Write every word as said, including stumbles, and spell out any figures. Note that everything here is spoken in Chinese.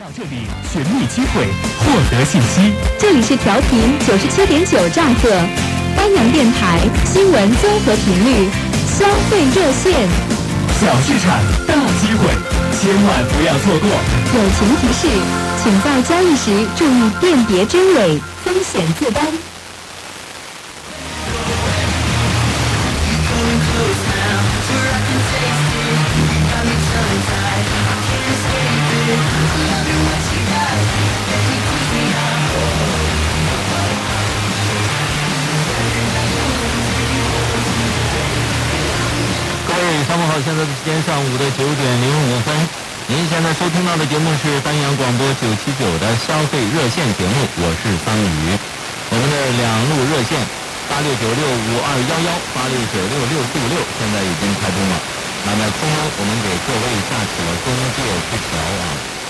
到这里寻觅机会，获得信息。 这里是调频九十七点九兆赫，丹阳电台新闻综合频率，消费热线。 小市场，大机会，千万不要错过。 友情提示，请在交易时注意辨别真伪，风险自担。 上午好，现在的时间上午的九点零五分。您现在收听到的节目是丹阳广播九七九的消费热线节目，我是方宇。我们的两路热线八六九六五二幺幺、八六九六六四五六现在已经开通了。那在空中我们给各位架起了中介之桥啊。